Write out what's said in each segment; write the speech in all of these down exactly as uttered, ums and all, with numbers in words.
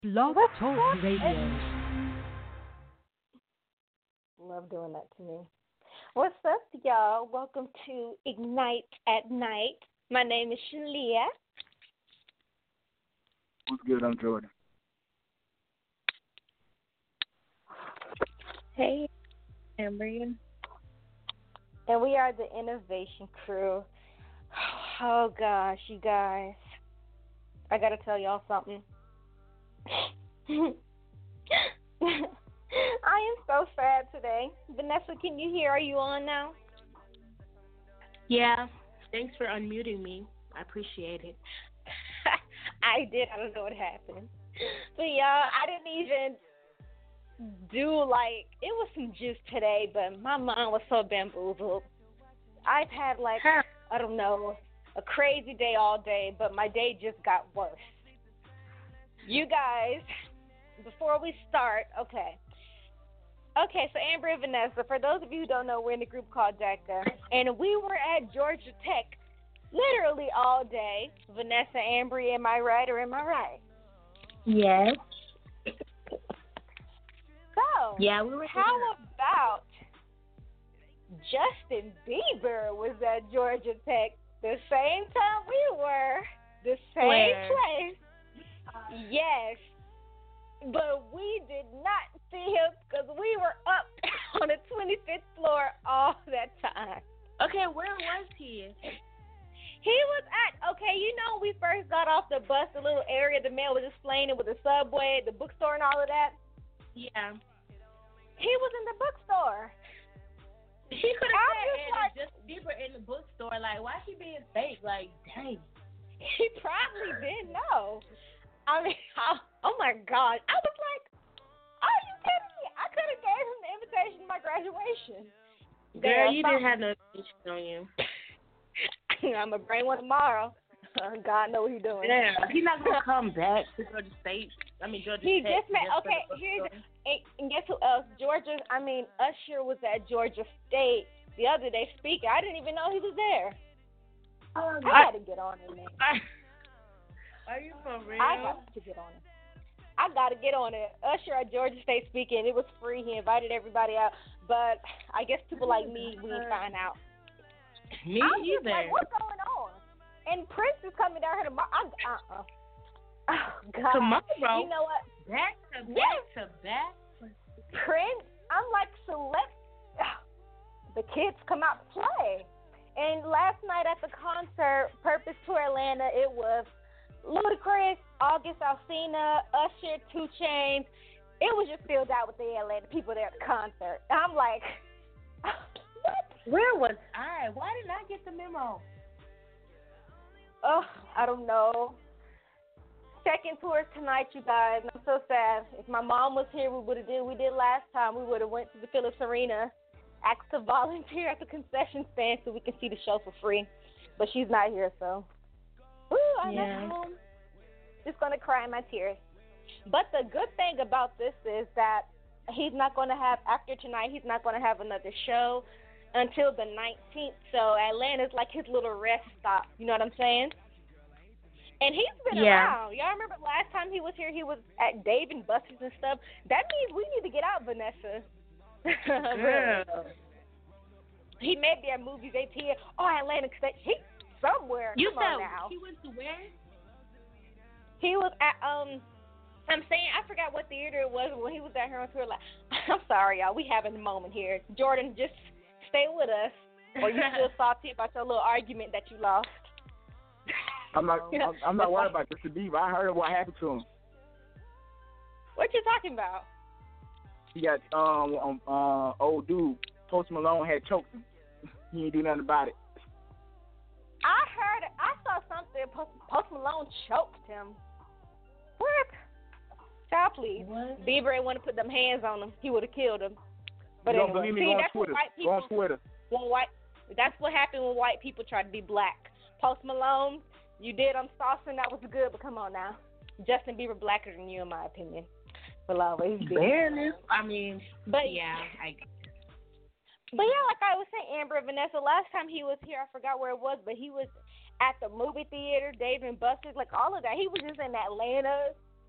Blog What's Talk up? Radio. Love doing that to me. What's up, y'all? Welcome to Ignite at Night. My name is Shalia. What's good? I'm Jordan. Hey, Ambrian. And we are the Innovation Crew. Oh, gosh, you guys. I got to tell y'all something. I am so sad today. Vanessa, can you hear? Are you on now? Yeah, thanks for unmuting me. I appreciate it. I did. I don't know what happened. But, y'all, I didn't even do, like, it was some juice today, but my mind was so bamboozled. I've had, like, I don't know, a crazy day all day, but my day just got worse. You guys, before we start, okay. Okay, so Amber and Vanessa, for those of you who don't know, we're in a group called DECA, and we were at Georgia Tech literally all day. Vanessa, Amber, am I right or am I right? Yes. So, yeah, we were how about Justin Bieber was at Georgia Tech the same time we were, the same Where? place. Yes, but we did not see him because we were up on the twenty-fifth floor all that time. Okay, where was he? He was at, okay, you know when we first got off the bus, the little area the man was explaining with the subway, the bookstore and all of that? Yeah. He was in the bookstore. He could have said, just and like, Justin Bieber in the bookstore. Like, why she being fake? Like, dang. He probably didn't know. I mean, oh my God. I was like, are you kidding me? I could have gave him the invitation to my graduation. Girl, Damn, you stop. didn't have no invitation on you. I'm going to bring one tomorrow. God knows what he's doing. Yeah, he's not going to come back to Georgia State. I mean, Georgia He Tech. just met, just for okay, the here's, bookstore. and, and guess who else? Georgia, I mean, Usher was at Georgia State the other day speaking. I didn't even know he was there. Oh, I got to get on it, man. Are you for real? I got to get on it. I got to get on it. Usher at Georgia State speaking. It was free. He invited everybody out. But I guess people like me, we didn't find out. Me I'm either. just like, what's going on? And Prince is coming down here tomorrow. I, uh-uh. Oh, God. Tomorrow? You know what? Back to back Yes. to back? Prince, I'm like, select. The kids come out to play. And last night at the concert, Purpose Tour Atlanta, it was Ludacris, August Alsina, Usher, two Chainz. It was just filled out with the Atlanta people there at the concert. And I'm like, what? Where was I? Why did I get the memo? Oh, I don't know. Second tour tonight, you guys. I'm so sad. If my mom was here, we would have did what we did last time. We would have went to the Phillips Arena, asked to volunteer at the concession stand so we can see the show for free. But she's not here, so. Ooh, I'm Yeah. at home. Just gonna cry my tears. But the good thing about this is that he's not gonna have after tonight. He's not gonna have another show until the nineteenth. So Atlanta's like his little rest stop. You know what I'm saying? And he's been Yeah. around. Y'all remember last time he was here, he was at Dave and Buster's and stuff. That means we need to get out, Vanessa. Really. Girl. He may be at movies A T L. Oh, Atlantic State. He's somewhere. You Come on said now. he went to where? He was at, um, I'm saying, I forgot what theater it was when he was at here on tour. Like, I'm sorry, y'all. We having a moment here. Jordan, just stay with us. Or you still salty about your little argument that you lost. I'm not. I'm, I'm not worried about Justin Bieber. I heard what happened to him. What you talking about? He got um, um uh old dude Post Malone had choked him. He ain't do nothing about it. I heard, I saw something. Post, Post Malone choked him. What? Child, please. What? Bieber ain't want to put them hands on him. He would have killed him. But you don't anyway, believe me? see, Go on that's what Twitter. white Go people. on Twitter. When white, that's what happened when white people try to be black. Post Malone, you did on Saucin', that was good, but come on now. Justin Bieber blacker than you, in my opinion. Will always be. Barely. I mean, But yeah, I But yeah, like I was saying, Amber and Vanessa, last time he was here, I forgot where it was, but he was at the movie theater, Dave and Buster's, like all of that. He was just in Atlanta.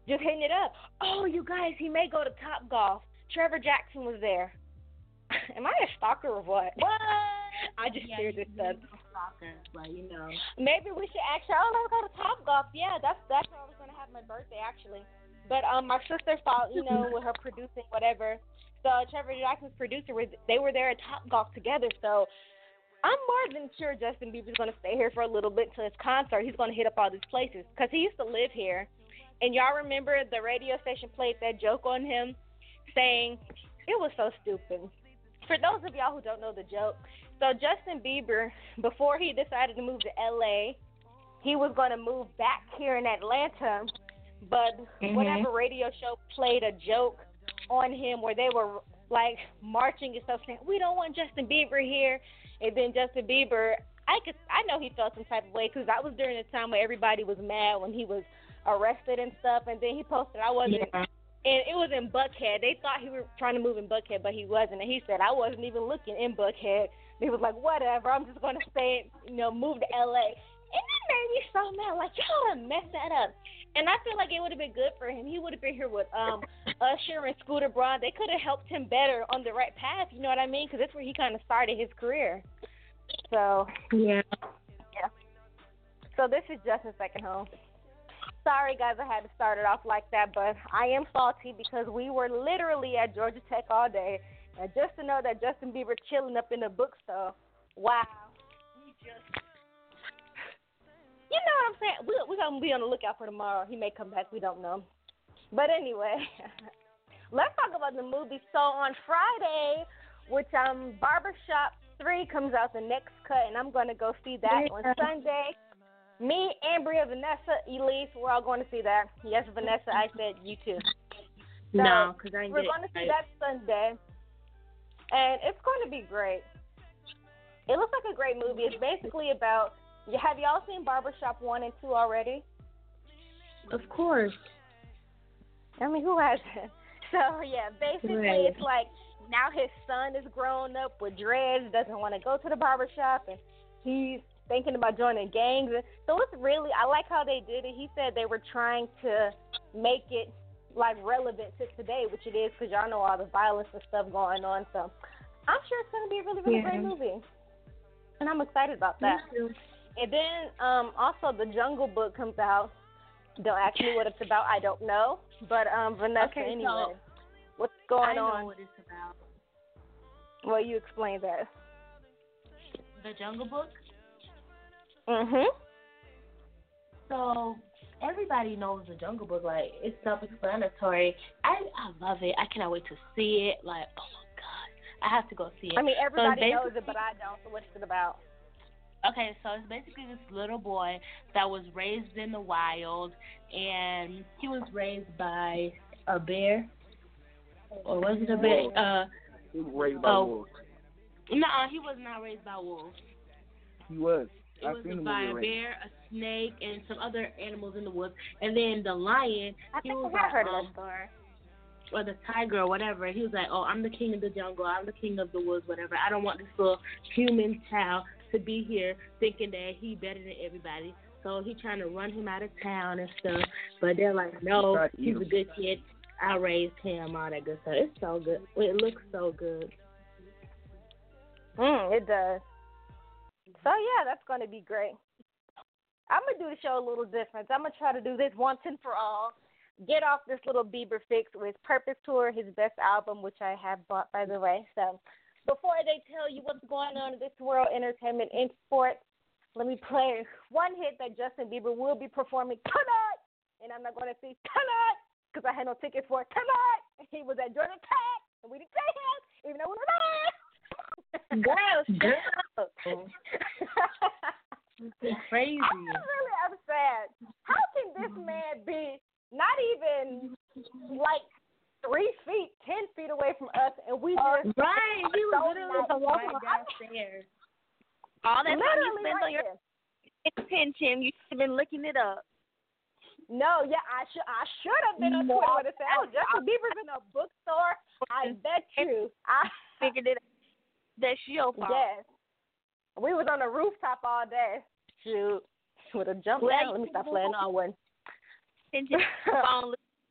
just hitting it up. Oh, you guys, he may go to Top Golf. Trevor Jackson was there. Am I a stalker or what? What? I just yeah, shared this stuff. Stalker, but you know. Maybe we should actually. Oh, let's go to Top Golf. Yeah, that's that's where I was gonna have my birthday actually. But um, my sister thought, you know, with her producing whatever. So Trevor Jackson's producer was. They were there at Top Golf together. So I'm more than sure Justin Bieber's gonna stay here for a little bit till his concert. He's gonna hit up all these places because he used to live here. And y'all remember the radio station played that joke on him, saying it was so stupid. For those of y'all who don't know the joke, so Justin Bieber, before he decided to move to L A, he was going to move back here in Atlanta, but mm-hmm. whatever radio show played a joke on him where they were like marching and stuff saying, we don't want Justin Bieber here. And then Justin Bieber, I could, I know he felt some type of way because that was during the time where everybody was mad when he was arrested and stuff. And then he posted, I wasn't. Yeah. And it was in Buckhead. They thought he was trying to move in Buckhead, but he wasn't. And he said, I wasn't even looking in Buckhead. And he was like, whatever, I'm just going to stay, you know, move to L A. And that made me so mad. Like, y'all done messed that up. And I feel like it would have been good for him. He would have been here with um, Usher and Scooter Braun. They could have helped him better on the right path, you know what I mean? Because that's where he kind of started his career. So, yeah. Yeah. So this is Justin's second home. Sorry, guys, I had to start it off like that, but I am salty because we were literally at Georgia Tech all day. And just to know that Justin Bieber chilling up in the bookstore, wow. We just, you know what I'm saying? We, we're going to be on the lookout for tomorrow. He may come back. We don't know. But anyway, let's talk about the movie. So on Friday, which um, Barbershop three comes out the next cut, and I'm going to go see that on Sunday. Me, Ambria, Vanessa, Elise, we're all going to see that. Yes, Vanessa, I said you too. So no, because I we're going to see that Sunday, and it's going to be great. It looks like a great movie. It's basically about, have y'all seen Barbershop one and two already? Of course. I mean, who hasn't? So, yeah, basically right. It's like now his son is grown up with dreads, doesn't want to go to the barbershop, and he's thinking about joining gangs. So it's really, I like how they did it. He said they were trying to make it like relevant to today, which it is because y'all know all the violence and stuff going on. So I'm sure it's going to be a really, really yeah. great movie. And I'm excited about that. And then um, also The Jungle Book comes out. Don't ask me what it's about. I don't know. But um, Vanessa, okay, anyway, so what's going I on? I know what it's about. Well, you explain that. The Jungle Book? Mhm. So everybody knows The Jungle Book. Like, it's self-explanatory. I I love it. I cannot wait to see it. Like, oh my god, I have to go see it. I mean, everybody so knows it, but I don't. So what's it about? Okay, so it's basically this little boy that was raised in the wild, and he was raised by a bear, or was it a bear? Uh, he was raised by uh, wolves. No, he was not raised by wolves. He was. It I've was seen by a right. bear, a snake, and some other animals in the woods. And then the lion, I he think was I like, heard um, of that story. or the tiger or whatever. He was like, oh, I'm the king of the jungle. I'm the king of the woods, whatever. I don't want this little human child to be here thinking that he better than everybody. So he trying to run him out of town and stuff. But they're like, no, he's a good kid. I raised him, all that good stuff. It's so good. It looks so good. Mm, it does. So, yeah, that's going to be great. I'm going to do the show a little different. I'm going to try to do this once and for all. Get off this little Bieber fix with Purpose Tour, his best album, which I have bought, by the way. So before they tell you what's going on in this world, entertainment, and sports, let me play one hit that Justin Bieber will be performing tonight. And I'm not going to see tonight because I had no tickets for it tonight. He was at Georgia Tech, and we didn't see him, even though we were there. Girl, girl. It's crazy. I'm really upset. How can this man be not even like three feet, ten feet away from us, and we just right? He was literally so right downstairs. All that time you literally spent right on your there. attention, you should have been looking it up. No, yeah, I should I should have been on No. Twitter with it. Oh, Justin Bieber's in a bookstore. I bet you. I figured it out. That's your fault. Yes. We was on the rooftop all day. Shoot. Would have jumped Well, down. Let me stop playing on one. And just phone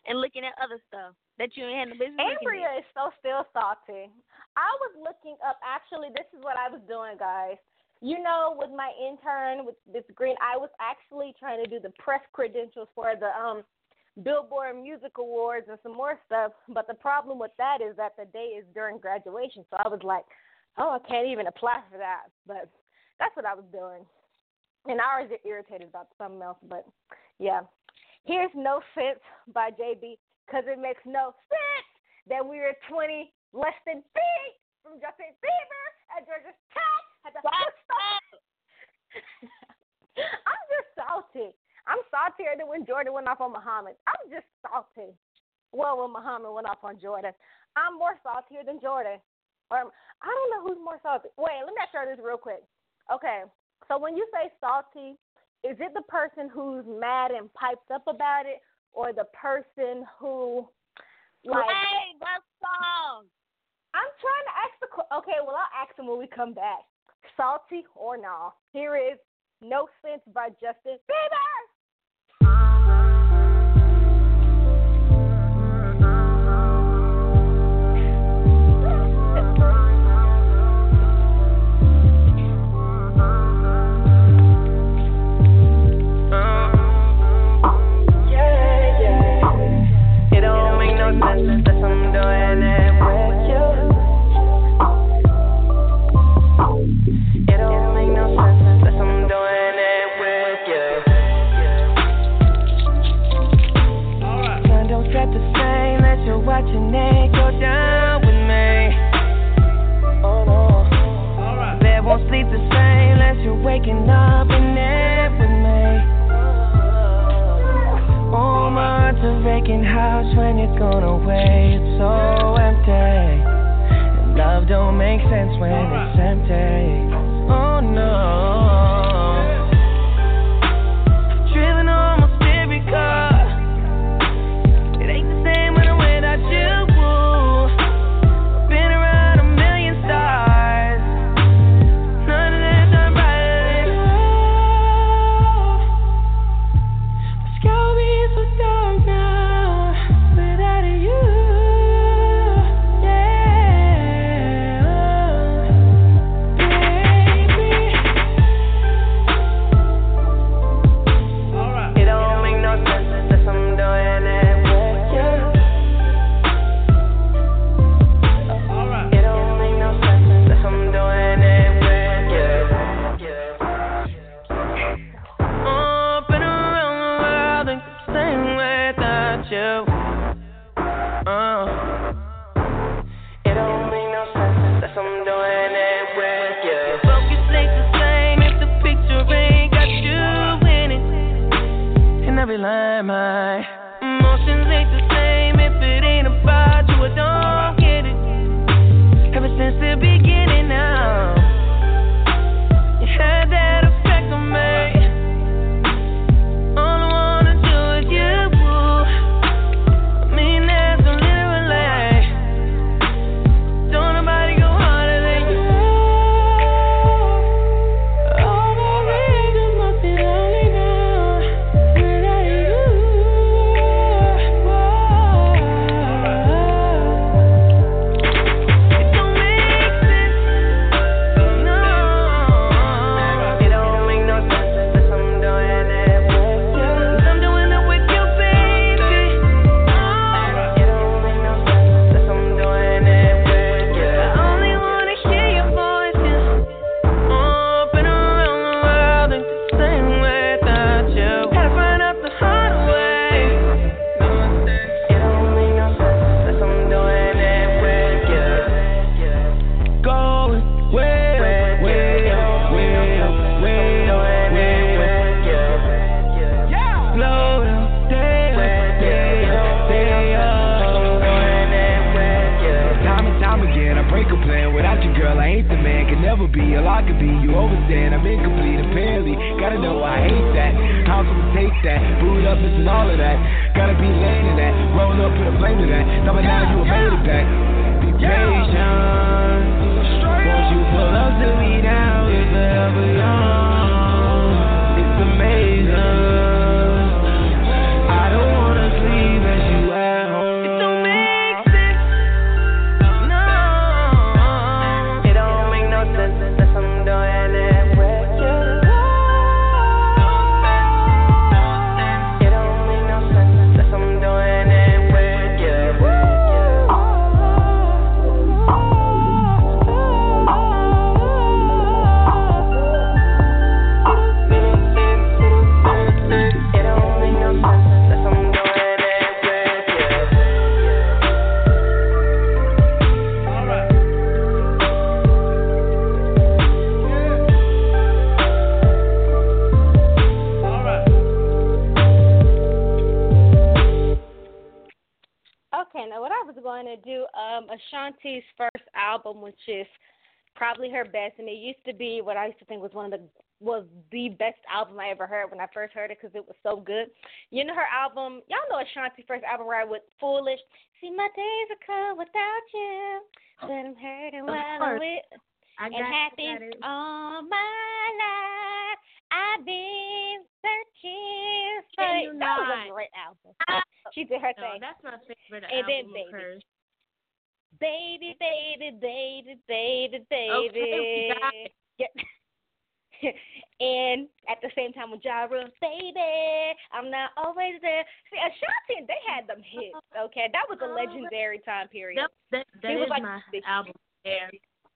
and looking at other stuff that you ain't had no business looking Ambria at. is so still salty. I was looking up, actually, this is what I was doing, guys. You know, with my intern, with this green, I was actually trying to do the press credentials for the um Billboard Music Awards and some more stuff. But the problem with that is that the day is during graduation. So I was like, oh, I can't even apply for that. But that's what I was doing. And I always get irritated about something else. But, yeah. Here's No Sense by J B, because it makes no sense that we were twenty less than feet from Justin Bieber at Georgia Tech. At the I'm just salty. I'm saltier than when Jordan went off on Muhammad. I'm just salty. Well, when Muhammad went off on Jordan. I'm more saltier than Jordan. Or I don't know who's more salty. Wait, let me ask you this real quick. Okay, so when you say salty, is it the person who's mad and piped up about it, or the person who, like... Play the song. I'm trying to ask the... Okay, well, I'll ask him when we come back. Salty or no? Here is No Sense by Justin Bieber. Yeah, yeah. It don't make no sense that I'm doing it with you. It don't make no sense that I'm doing it with you. Sun don't set the same that you're watching it go down with me. Oh no. Bed won't sleep the same unless you're waking up in it with me. Oh, my heart's a vacant house when you're gone away. It's so empty. And love don't make sense when it's empty. Oh no. Driven almost every car. It ain't the same when I'm without you. Been around a million stars. None of them done right. The sky will be so dark now without you. Line, my emotions ain't the same if it ain't about you. I don't get it. Ever since the beginning now, you had that effect on me. All I wanna do is you. I mean that so literally. Don't nobody go harder than you. All my reasons must be lonely now. Be all I could be, you overstand, I'm incomplete apparently. Gotta know I hate that. How can we take that? Boot up, missing all of that. Gotta be laying in that. Roll up, put a flame to that. Now by now you have made it back. Be patient. Won't you pull up to me now if I ever young? It's amazing. I don't wanna sleep as you Okay, now what I was going to do, um, Ashanti's first album, which is probably her best, and it used to be what I used to think was one of the was the best album I ever heard when I first heard it because it was so good. You know her album, y'all know Ashanti's first album, right, with Foolish. See, my days are cold without you, but I'm hurting while I'm with I got, and happy I got it. all my life. I've been searching for Can you that was not? a great album. She did her No, thing. that's my favorite And then album Baby. of hers. Baby, baby, baby, baby, baby. Okay, we got it. Yeah. And at the same time with Ja Rule, baby, I'm not always there. See, Ashanti, they had them hits, okay? That was a legendary time period. That, that, that It was is like my the- album there.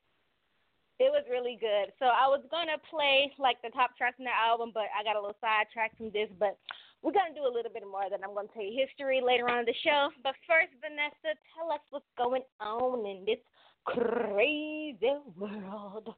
It was really good. So I was going to play, like, the top tracks in the album, but I got a little sidetracked from this. But we're going to do a little bit more than I'm going to tell you history later on in the show. But first, Vanessa, tell us what's going on in this crazy world.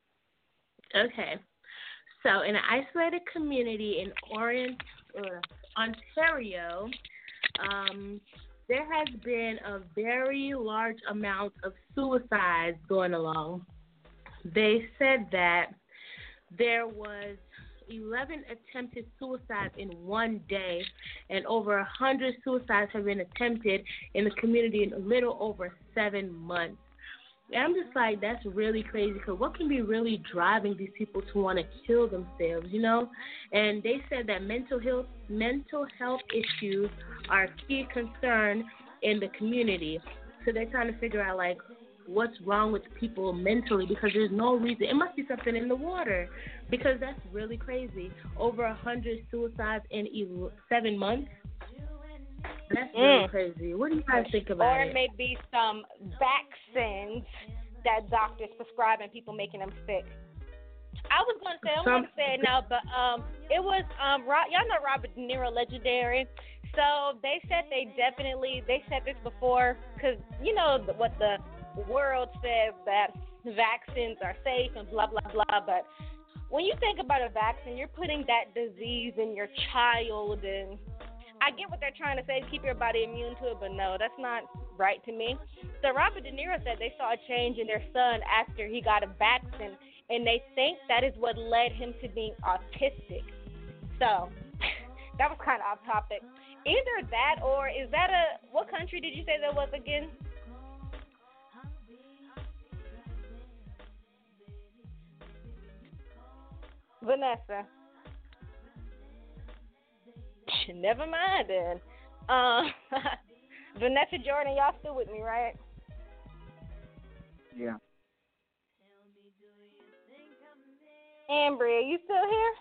Okay. So, in an isolated community in Orient, uh, Ontario, um, there has been a very large amount of suicides going along. They said that there was eleven attempted suicides in one day, and over one hundred suicides have been attempted in the community in a little over seven months. And I'm just like, that's really crazy, because what can be really driving these people to want to kill themselves, you know? And they said that mental health, mental health issues are a key concern in the community. So they're trying to figure out, like, what's wrong with people mentally, because there's no reason. It must be something in the water, because that's really crazy. Over one hundred suicides in seven months. That's really mm. crazy. What do you guys think about or it? Or maybe some vaccines that doctors prescribe and people making them sick. I was going to say, I'm going to say it now, but um, it was, um, y'all know Robert De Niro, legendary. So they said they definitely, they said this before, because you know what the world says, that vaccines are safe and blah, blah, blah. But when you think about a vaccine, you're putting that disease in your child, and I get what they're trying to say, keep your body immune to it, but no, that's not right to me. So Robert De Niro said they saw a change in their son after he got a vaccine, and they think that is what led him to being autistic. So that was kind of off topic. Either that, or is that a, what country did you say that was again? Vanessa. Never mind then. Uh, Vanessa, Jordan, y'all still with me, right? Yeah. Ambria, you still here?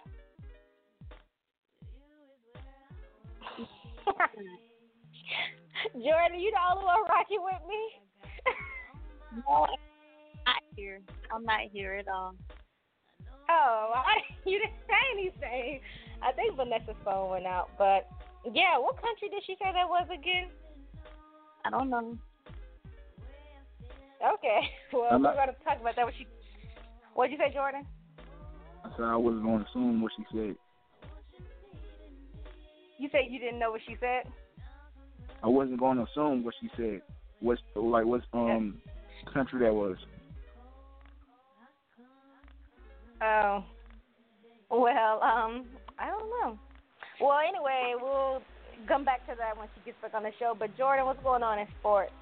Jordan, you the only one rocking with me? No, I'm not here. I'm not here at all. Oh, I, you didn't say anything. I think Vanessa's phone went out, but yeah, what country did she say that was again? I don't know. Okay, well, I'm we're not, going to talk about that. What she, what'd you say, Jordan? I said I wasn't going to assume what she said. You said you didn't know what she said? I wasn't going to assume what she said. What's like what um country that was? Oh, well, um, I don't know. Well, anyway, we'll come back to that when she gets back on the show. But Jordan, what's going on in sports?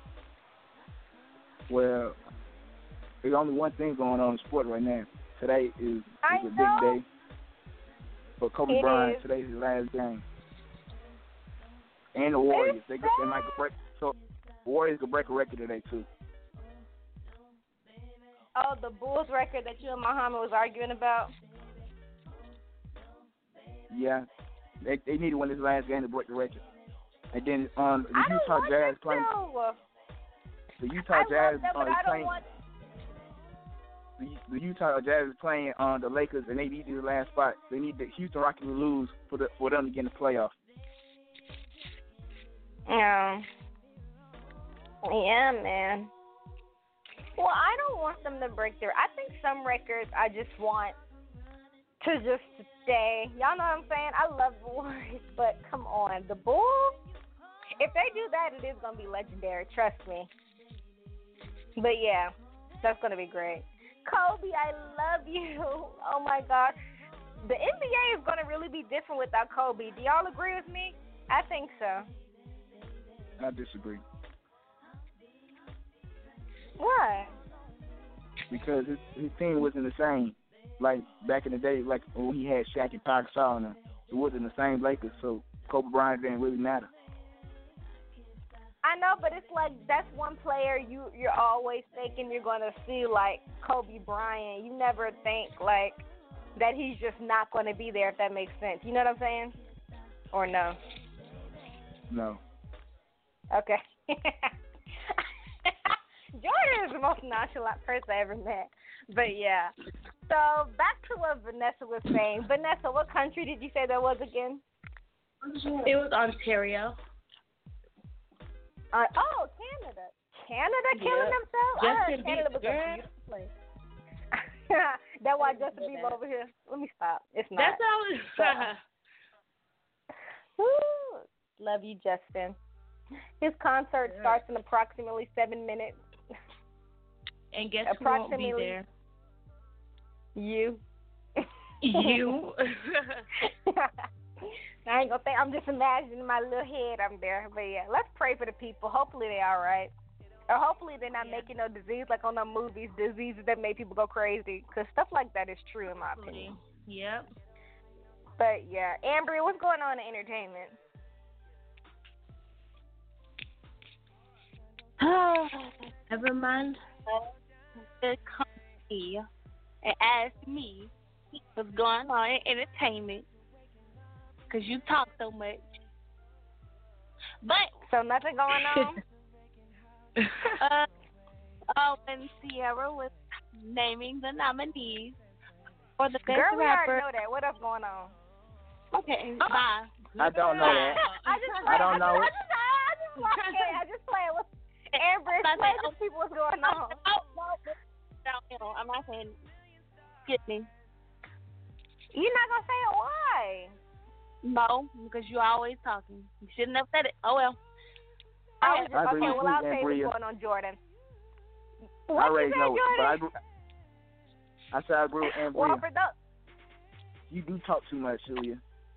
Well, there's only one thing going on in sport right now. Today is, is I a big know. day for Kobe It Bryant. is. Today's his last game. And the Warriors. They, they might break. So Warriors could break a record today too. Oh, the Bulls record that you and Muhammad was arguing about? Yeah, they they need to win this last game to break the record. And then um, the I don't Utah want Jazz them playing. to. The Utah I Jazz love them, but uh, is I don't playing. want. The, the Utah Jazz is playing on uh, the Lakers, and they need the last spot. They need the Houston Rockets to lose for the for them to get in the playoffs. Yeah. Yeah, man. Well, I don't want them to break their. I think some records I just want to just stay. Y'all know what I'm saying? I love the Warriors, but come on, the Bulls. If they do that, it is gonna be legendary. Trust me. But yeah, that's gonna be great. Kobe, I love you. Oh my God, the N B A is gonna really be different without Kobe. Do y'all agree with me? I think so. I disagree. Why? Because his his team wasn't the same. Like back in the day, like when he had Shaq and Pac Gasol on him, it wasn't the same Lakers. So Kobe Bryant didn't really matter. I know, but it's like that's one player you you're always thinking you're gonna see like Kobe Bryant. You never think like that he's just not gonna be there. If that makes sense, you know what I'm saying? Or no? No. Okay. Jordan is the most nonchalant person I ever met. But yeah. So back to what Vanessa was saying. Vanessa, what country did you say that was again? It was Ontario. Uh, oh, Canada. Canada killing Yep. themselves? Justin Uh, Canada was Bieber. a beautiful place. That's why Justin Bieber over here. Let me stop. It's not. That's how it's. Woo. Love you, Justin. His concert Yeah. starts in approximately seven minutes. And guess who won't be there? You. You. I ain't gonna think. I'm just imagining in my little head I'm there. But yeah, let's pray for the people. Hopefully they all right. Or hopefully they're not Yeah. making no disease like on the movies, diseases that make people go crazy. Because stuff like that is true in my opinion. Yep. But yeah, Ambry, what's going on in entertainment? Never mind. The company and asked me what's going on in entertainment because you talk so much. But So nothing going on? uh, oh, and Sierra was naming the nominees for the best Girl, we rapper. already know that. What else going on? Okay, bye. I don't know that. I just I don't know I it. just, I just, I just, okay, I just play with Amber. Explain to people what's going on. Oh, no, no, I'm not saying skip me. You're not gonna say it. Why? No, because you're always talking. You shouldn't have said it. Oh well. I was just, I agree okay, with well you, I'll say Ambria. what's going on, Jordan. I What already you say, know it, but I, Jordan? agree- I said I agree with Ambria. Well, for those, You do talk too much, Julia.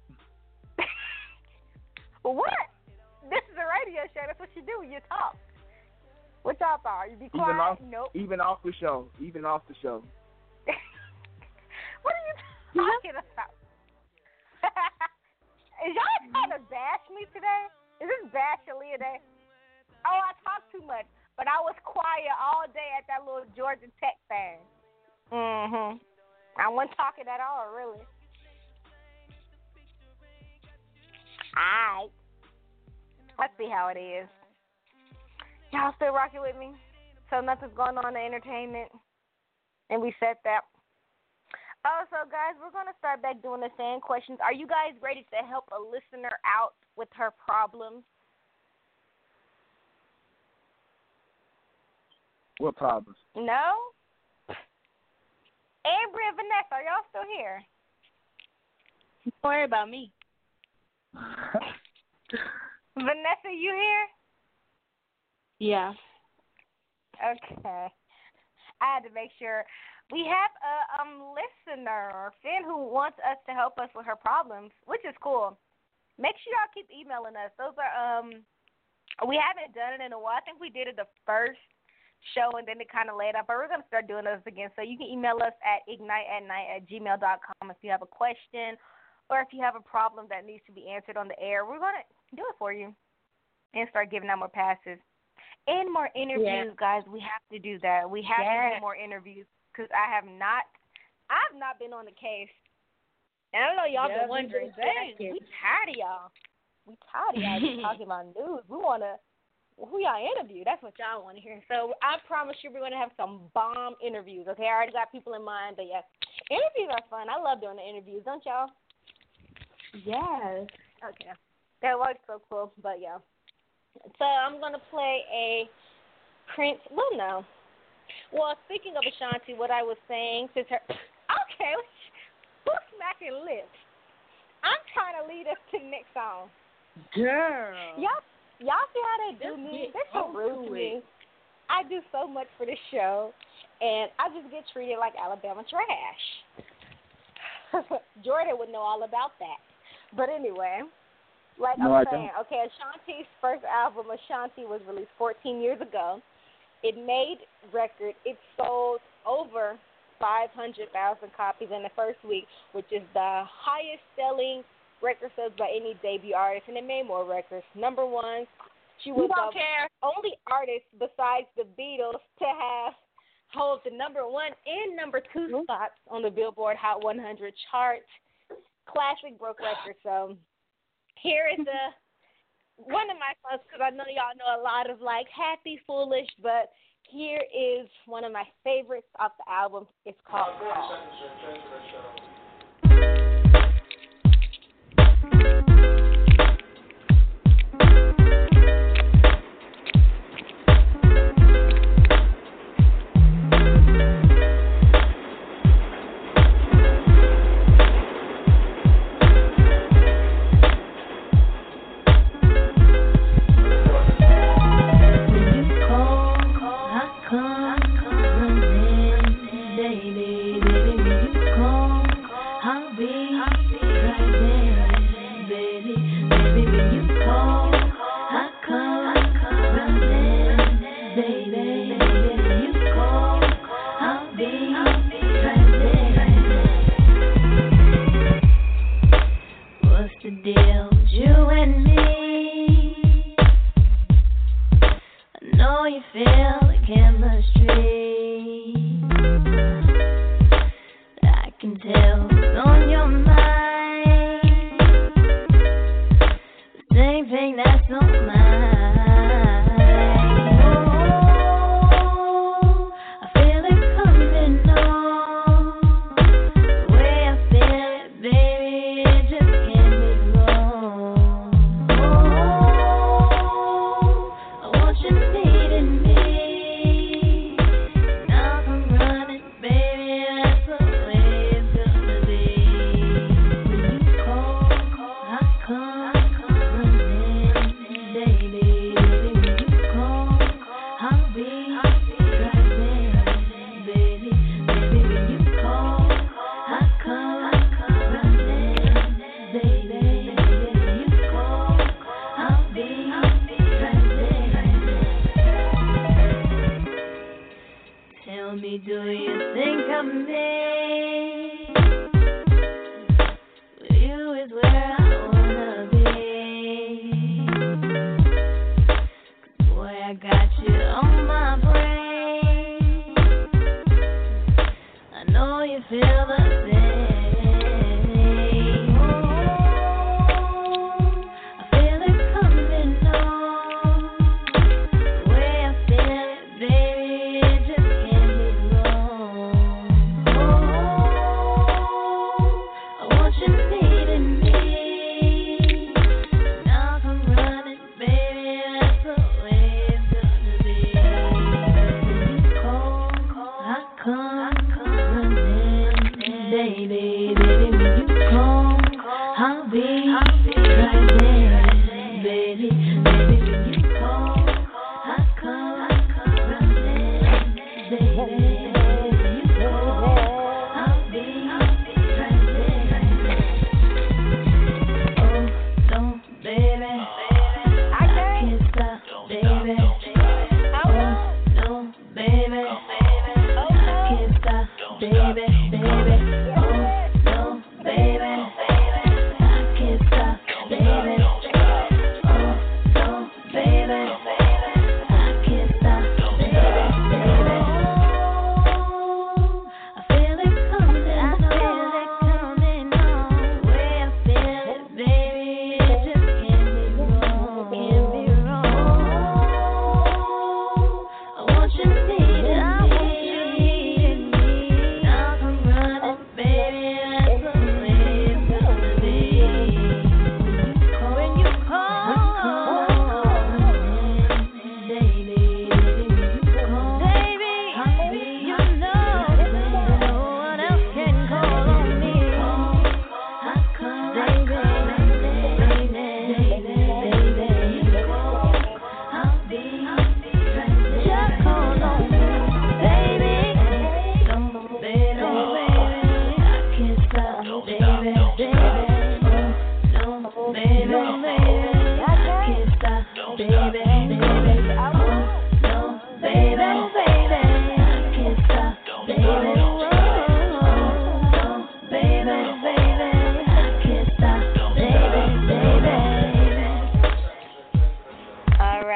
what? This is a radio show. That's what you do. You talk. What y'all thought? You be quiet? Even off, Nope. even off the show, even off the show. What are you talking about? Is y'all trying to bash me today? Is this bash Aaliyah Day? Oh, I talk too much, but I was quiet all day at that little Georgia Tech thing. Mm-hmm. I wasn't talking at all, really. Alright. Let's see how it is. Y'all still rocking with me? So nothing's going on in entertainment. And we said that. Oh, so guys, we're going to start back doing the fan questions. Are you guys ready to help a listener out with her problems? What problems? No? Ambry and Vanessa, are y'all still here? Don't worry about me. Vanessa, you here? Yeah. Okay. I had to make sure. We have a um listener, Finn, who wants us to help us with her problems, which is cool. Make sure y'all keep emailing us. Those are um we haven't done it in a while. I think we did it the first show and then it kind of laid up, but we're gonna start doing this again. So you can email us at ignite at night at gmail dot com if you have a question or if you have a problem that needs to be answered on the air. We're gonna do it for you and start giving out more passes. And more interviews, yeah. guys. We have to do that. We have yeah. to do more interviews because I have not, I've not been on the case. And I know y'all yeah, been wondering, dang, we tired of y'all. We tired of y'all just talking about news. We want to, who y'all interview? That's what y'all want to hear. So I promise you we're going to have some bomb interviews, okay? I already got people in mind, but yeah. Interviews are fun. I love doing the interviews, don't y'all? Yes. Okay. That was so cool, but yeah. So I'm going to play a Prince. Well, no. Well, speaking of Ashanti, what I was saying, since her. Okay, who's smacking lips? I'm trying to lead us to the next song. Girl. Y'all, Y'all see how they do Just me? get They're so on rude to to me. it. I do so much for this show, and I just get treated like Alabama trash. Jordan would know all about that. But anyway, like No, I'm I saying, okay, Ashanti's first album, Ashanti, was released fourteen years ago. It made record. It sold over five hundred thousand copies in the first week, which is the highest selling record sales by any debut artist, and it made more records. Number one, she was You don't the care. only artist besides the Beatles to have hold the number one and number two Mm-hmm. spots on the Billboard Hot one hundred chart. Classic broke record. So here is the one of my songs, because I know y'all know a lot of like Happy Foolish, but here is one of my favorites off the album. It's called Call.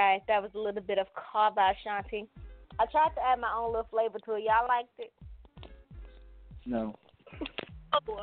guys, that was a little bit of Call by Ashanti. I tried to add my own little flavor to it. Y'all liked it? No. Oh.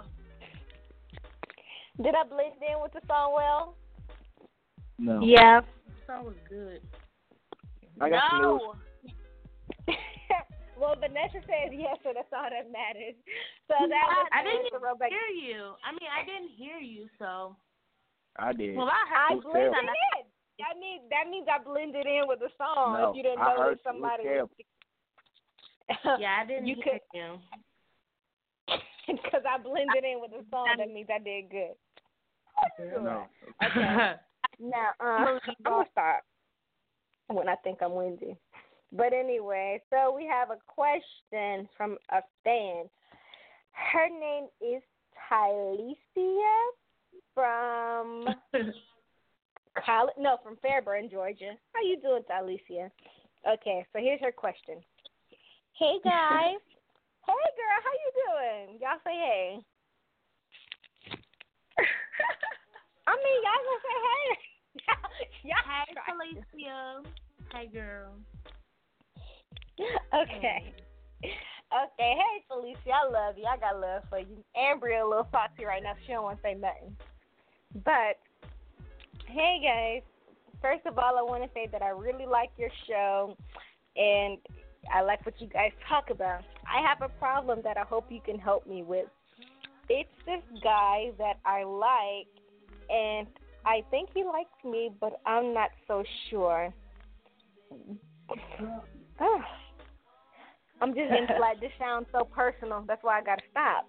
Did I blend in with the song well? No. Yeah. The song was good. I got some No. news. Well, Vanessa says yes, so that's all that matters. So that was I didn't the throwback. hear you. I mean, I didn't hear you, so. I did. Well, I I heard was blended terrible. in. That means that means I blended in with the song. No, if you didn't I know heard that somebody it was was Yeah, I didn't You hear could- you. because I blended in with the song. That means I did good. No. Okay. Now, uh, I'm gonna stop when I think I'm windy. But anyway, so we have a question from a fan. Her name is Tylesia from College, no, from Fairburn, Georgia. How you doing, Tylesia? Okay, so here's her question. Hey guys. Hey girl, how you doing? Y'all say hey. I mean, y'all gonna say hey. y'all Hey, try. Felicia. Hey, girl. Okay. Okay, hey Felicia, I love you. I got love for you. Ambria a little foxy right now. She don't want to say nothing. But, hey guys, first of all, I want to say that I really like your show, and I like what you guys talk about. I have a problem that I hope you can help me with. It's this guy that I like, and I think he likes me, but I'm not so sure. Oh. I'm just getting like, this sounds so personal. That's why I got to stop.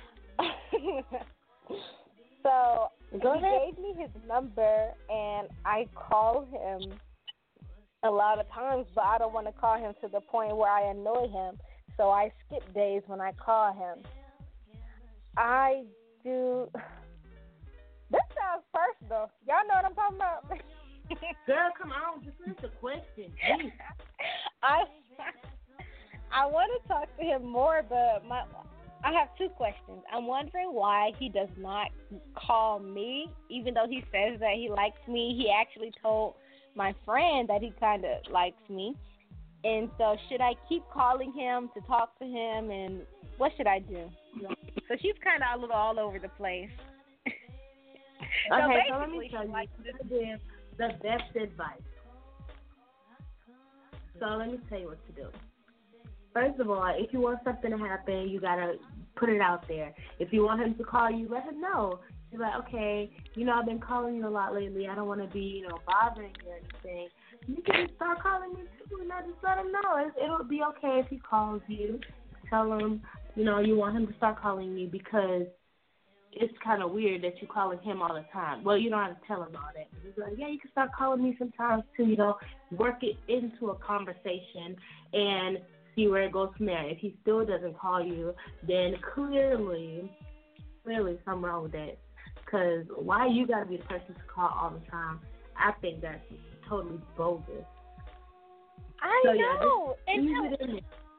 So Go he ahead. gave me his number, and I call him a lot of times, but I don't want to call him to the point where I annoy him. So I skip days when I call him. I do. This sounds personal. Y'all know what I'm talking about? Girl, come on. Just answer the question. Jeez. I I want to talk to him more, but my I have two questions. I'm wondering why he does not call me, even though he says that he likes me. He actually told my friend that he kind of likes me. And so should I keep calling him to talk to him, and what should I do? So she's kind of a little all over the place. So Okay, so let basically, me tell she you, likes this is the best advice. So let me tell you what to do. First of all, if you want something to happen, you gotta put it out there. If you want him to call you, let him know. You're like, okay, you know, I've been calling you a lot lately. I don't want to be, you know, bothering you or anything. You can just start calling me too, and I just let him know. It, it'll be okay if he calls you. Tell him, you know, you want him to start calling you, because it's kind of weird that you're calling him all the time. Well, you don't have to tell him all that. He's like, yeah, you can start calling me sometimes too, you know, work it into a conversation and see where it goes from there. If he still doesn't call you, then clearly, clearly something wrong with that. Because why you got to be the person to call all the time? I think that's totally bogus. I So, yeah, know. just And, leave to, it in there.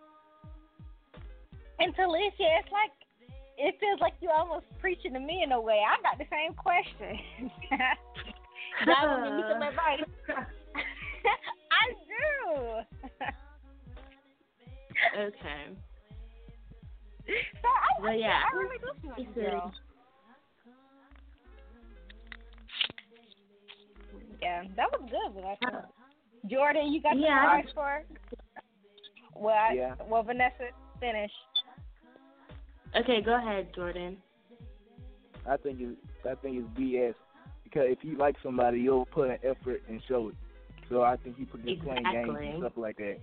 and Talicia, it's like, it feels like you almost preaching to me in a way. I got the same question. Y'all give me some advice. I do. Okay. So I, Well, yeah. I really do feel like He a girl. Yeah, that was good, Vanessa. Jordan, you got Yeah, some I advice for her? Well, I, Yeah. well, Vanessa, finish. Okay, go ahead, Jordan. I think it's I think it's B S, because if you like somebody, you'll put an effort and show it. So I think you put just playing games Exactly. and stuff like that.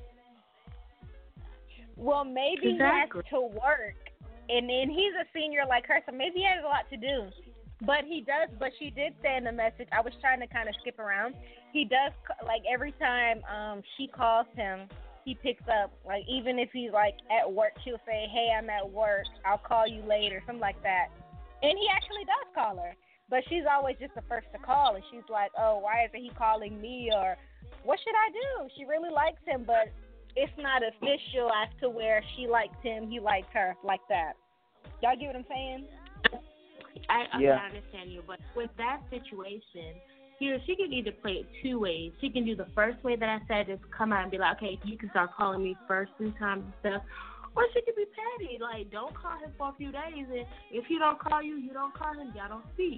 Well, maybe Exactly. he has to work, and then he's a senior like her, so maybe he has a lot to do. But he does. But she did say in the message, I was trying to kind of skip around. He does, like, every time um she calls him, he picks up. Like, even if he's like at work, she'll say, "Hey, I'm at work. I'll call you later," something like that. And he actually does call her, but she's always just the first to call, and she's like, "Oh, why isn't he calling me?" Or, "What should I do?" She really likes him, but it's not official as to where she likes him, he likes her, like that. Y'all get what I'm saying? I, okay, Yeah. I understand you, but with that situation, he here, she can either play it two ways. She can do the first way that I said, just come out and be like, okay, you can start calling me first sometimes and stuff. Or she could be petty, like, don't call him for a few days, and if he don't call you, you don't call him, y'all don't speak.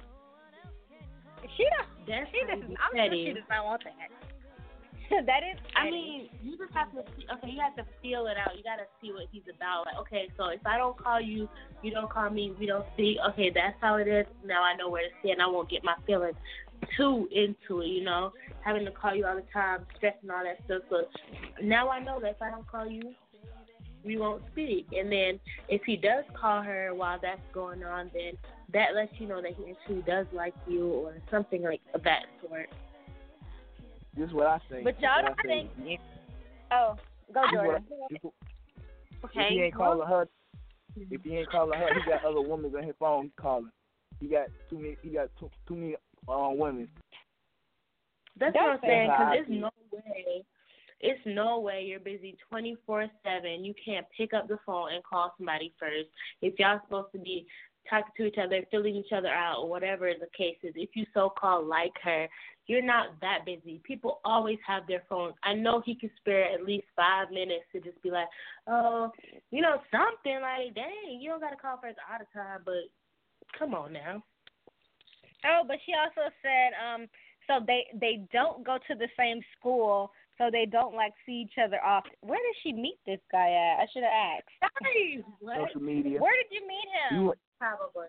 She don't. That's she doesn't. I'm petty. sure she does not want that. That is petty. I mean, you just have to see, okay, you have to feel it out. You got to see what he's about. Like, okay, so if I don't call you, you don't call me, we don't speak. Okay, that's how it is. Now I know where to stand. I won't get my feelings too into it, you know, having to call you all the time, stressing all that stuff. So now I know that if I don't call you, we won't speak. And then if he does call her while that's going on, then that lets you know that he actually does like you or something like of that sort. This is what I say. But y'all don't think. Oh, go Jordan. If, Okay. if he ain't calling her, if he ain't calling her, he got other women on his phone. He's calling. He got too many. He got too, too many uh, women. That's what I'm saying. Because That's it's no way. It's no way you're busy twenty-four seven. You can't pick up the phone and call somebody first. If y'all supposed to be talking to each other, filling each other out, or whatever the case is, if you so-called like her, you're not that busy. People always have their phones. I know he can spare at least five minutes to just be like, oh, you know, something like, dang, you don't got to call first all the time, but come on now. Oh, but she also said, um, so they they don't go to the same school, so they don't like see each other often. Where did she meet this guy at? I should have asked. Nice. What? Social media. Where did you meet him? You, Probably.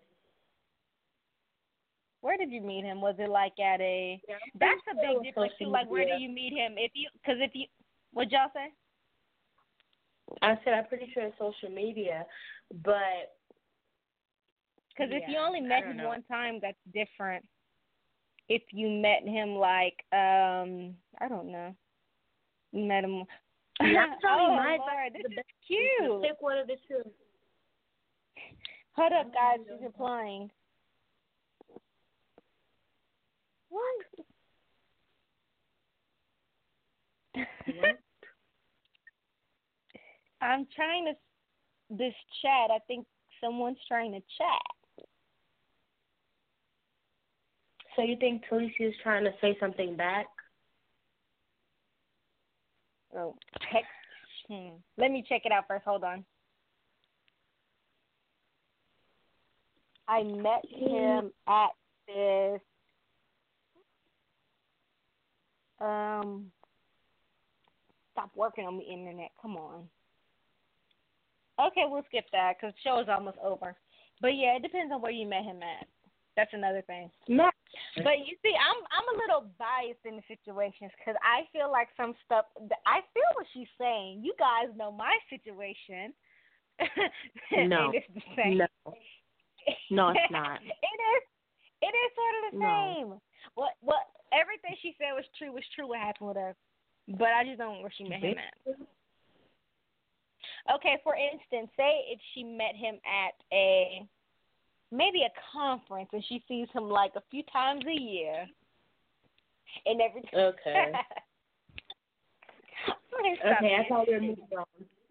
Where did you meet him? Was it like at a? Yeah, That's a sure big difference too. social Like, where media. do you meet him? If you, because if you, what'd y'all say? I said I'm pretty sure it's social media, but Because if you yeah, only I met don't him know. one time, that's different. If you met him like, um, I don't know, you met him. Yeah, I'm telling oh you, my Lord, advice this is the is cute. pick one of the two. Hold up, guys, she's replying. What? What? I'm trying to this chat. I think someone's trying to chat. So you think Talicia is trying to say something back? Oh, text. Hmm. Let me check it out first. Hold on. I met him at this. Um. Stop working on the internet. Come on. Okay, we'll skip that because the show is almost over. But yeah, it depends on where you met him at. That's another thing. No. But you see, I'm I'm a little biased in the situations because I feel like some stuff. I feel what she's saying. You guys know my situation. No. And it's the same. No. No, it's not. it is. It is sort of the No. same. What what everything she said was true. Was true. What happened with her? But I just don't know where she met him at. Okay, for instance, say if she met him at a maybe a conference and she sees him like a few times a year, and every time. Okay. Okay, I thought we were moving on.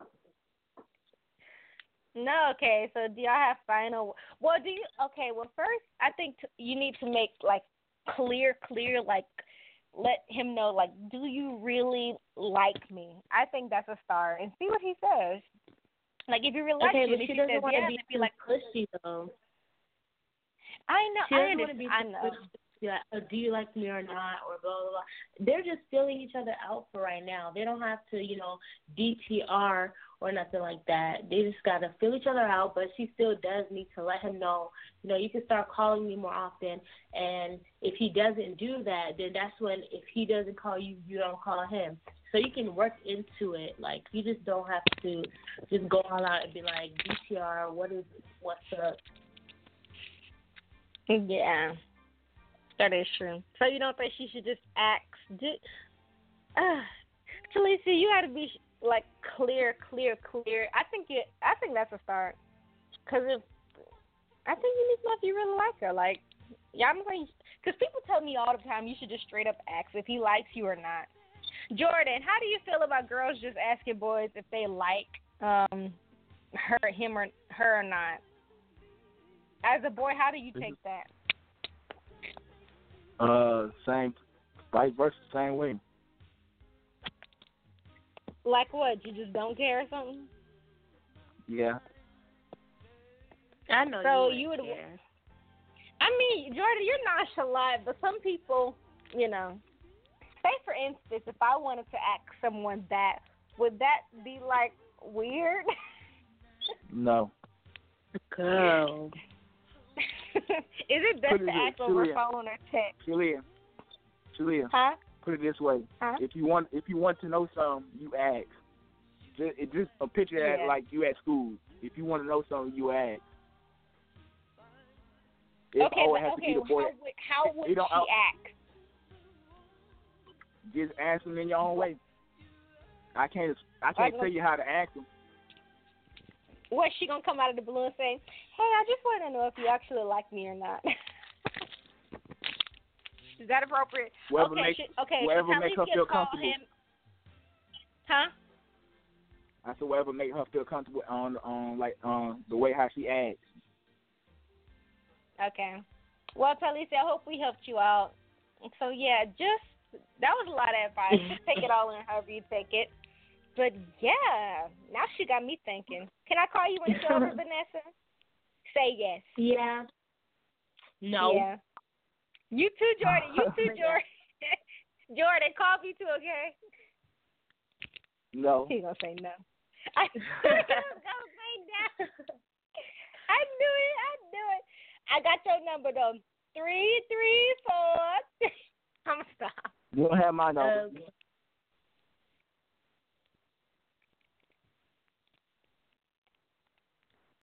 No, okay. So do y'all have final? Well, do you? Okay. Well, first, I think t- you need to make like clear, clear, like let him know, like, do you really like me? I think that's a start, and see what he says. Like, if you really like Okay, you, but if she he doesn't says want yes, to be if you too like, pushy though. I know, She I doesn't want to understand, be I too know. pushy. Yeah, uh, do you like me or not, or blah blah blah. They're just filling each other out for right now. They don't have to, you know, D T R or nothing like that. They just gotta fill each other out. But she still does need to let him know, you know, you can start calling me more often. And if he doesn't do that, then that's when, if he doesn't call you, you don't call him. So you can work into it. Like, you just don't have to just go all out and be like, D T R, what is, what's up? Yeah, that is true. So you don't think she should just ask? Do, uh, Talisa, you got to be like clear, clear, clear. I think it. I think that's a start. Cause if I think you need to know if you really like her. Like, yeah, I'm like, cause people tell me all the time you should just straight up ask if he likes you or not. Jordan, how do you feel about girls just asking boys if they like um her, him, or her or not? As a boy, how do you take that? Uh, same, vice versa, same way. Like what? You just don't care or something? Yeah. I know So you, you would. care. I mean, Jordan, you're nonchalant, but some people, you know. Say for instance, if I wanted to ask someone that, would that be like weird? No. Girl. Is it best Put it to this- ask over Julia. phone or text? Julia, Julia, Huh? put it this way: Huh? if you want, if you want to know something, you ask. Just, it just a picture that Yeah. like you at school. If you want to know something, you ask. It Okay, always but has to okay, be the boy. how would, how would You she don't- act? Just ask them in your own way. I can't. I can't Like, tell you how to ask them. What's she gonna come out of the blue and say, "Hey, I just want to know if you actually like me or not"? Is that appropriate? Whatever okay, make she, okay. whatever so make her Talisha feel call comfortable. him. Huh? I said whatever make her feel comfortable on on like um the way how she acts. Okay. Well, Talisha, I hope we helped you out. So yeah, just that was a lot of advice. Just take it all in however you take it. But yeah, now she got me thinking. Can I call you when it's over, Vanessa? Say yes. Yeah. No. Yeah. You too, Jordan. You too, Oh my God. Jordan. Jordan, call me too, okay? No. He's gonna say no. I knew he was gonna say no. I knew it. I knew it. I got your number though. Three, three, four. I'm gonna stop. You don't have my number. Um,